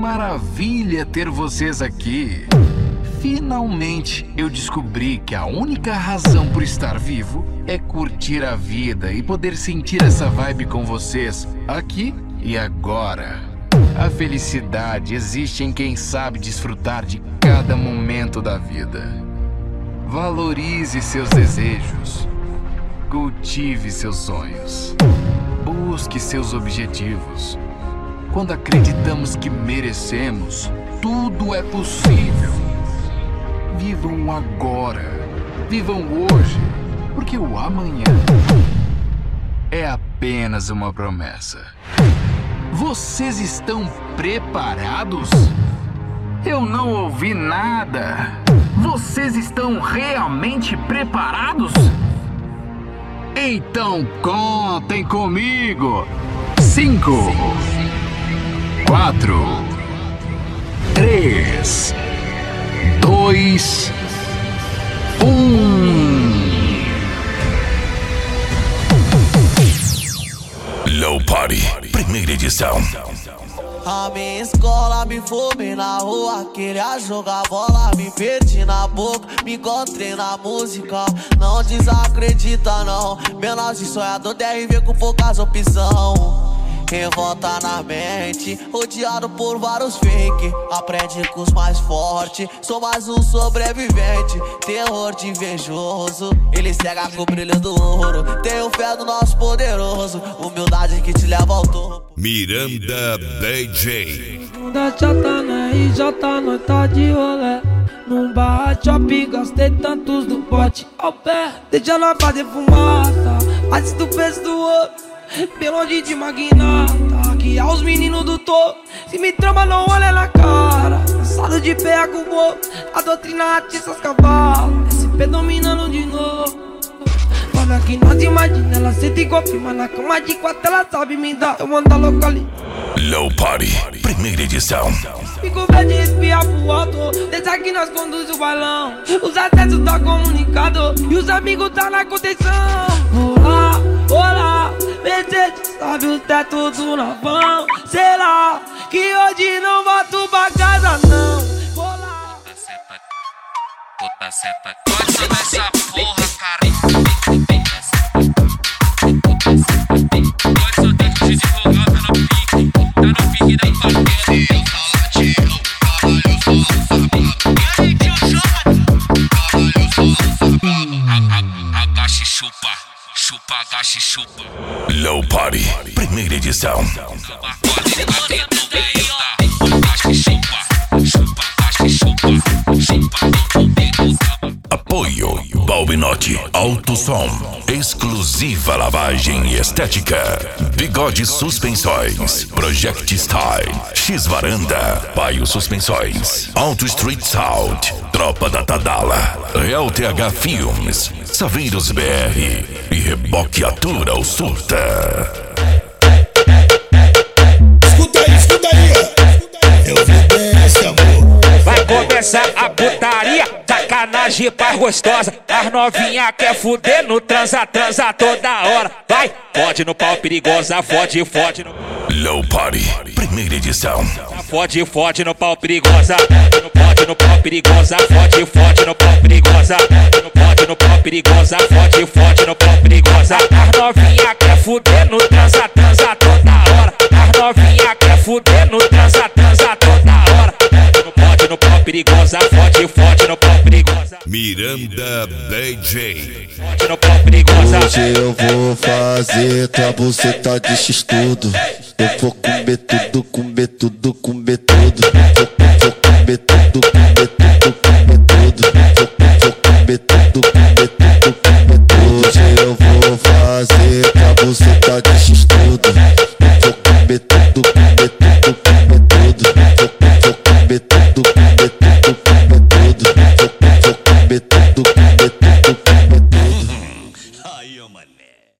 maravilha ter vocês aqui. Finalmente eu descobri que a única razão por estar vivo é curtir a vida e poder sentir essa vibe com vocês aqui e agora. A felicidade existe em quem sabe desfrutar de cada momento da vida. Valorize seus desejos. Cultive seus sonhos. Busque seus objetivos. Quando acreditamos que merecemos, tudo é possível. Vivam agora. Vivam hoje. Porque o amanhã é apenas uma promessa. Vocês estão preparados? Eu não ouvi nada. Vocês estão realmente preparados? Então contem comigo. 5, 4, 3, 2, 1. Low Party, primeira edição. A minha escola me fumei na rua, queria jogar bola, me perdi na boca, me encontrei na música. Não desacredita não, menor de sonhador DRV com poucas opções. Revolta na mente, rodeado por vários fake. Aprende com os mais fortes, sou mais um sobrevivente. Terror de invejoso, ele cega com o brilho do ouro. Tenho fé no nosso poderoso, humildade que te leva ao topo. Miranda DJ. Da chata na RJ, nós tá de rolé. Num bar shopping, gastei tantos do pote ao pé. Deixa nós fazer fumaça, antes do peso do outro. Pelonde de magnata, que aos meninos do topo. Se me trama, não olha na cara. Cansado de pé com o bobo, a doutrina atiça os cavalos. SP dominando de novo. Olha que nós imagina, ela senta e confirma na cama de quatro, ela sabe me dar. Eu mando a louca ali. Low Party, primeira edição. Fico verde de espiar pro alto, desde aqui nós conduz o bailão. Os acessos tá comunicado e os amigos tá na contenção. Olá, olá, Mercedes, sabe o teto do navão. Será que hoje não volto pra casa não? Olá. Puta seta, pode saber essa porra, cara. Pode soltar que te divulgar, tá no pique. Tá no pique da parqueira. Agache e chupa, chupa, agache e chupa. Low Party, primeira edição. Agache e chupa, chupa, agache e chupa, chupa. Apoio Balbinotti Alto Som, exclusiva lavagem e estética. Bigode Suspensões, Project Style, X Varanda, Paio Suspensões, Auto Street Sound, Tropa da Tadala, Real TH Filmes, Saveiros BR e Reboqueatura ou Surta. Escuta aí, eu vou desse amor. Vai começar a putaria, sacanagem pra gostosa. As novinha quer fuder no transa, transa toda hora. Vai, fode no pau perigosa, fode, fode no... Low Party, primeira edição. Fode, fode no pau perigosa. Fode no pau perigosa, fode, fode no pau perigosa. Fode no pau perigosa, fode, fode no pau perigosa. As novinha quer fuder no transa, transa toda hora. As novinha quer fuder no transa, transa toda hora. Fode no pau perigosa, fode, fode no pau perigosa. Miranda DJ. Fode no pau perigosa. Hoje eu vou fazer tua buceta de x-tudo. Eu vou comer tudo, comer tudo, comer tudo. Vou comer tudo, comer tudo.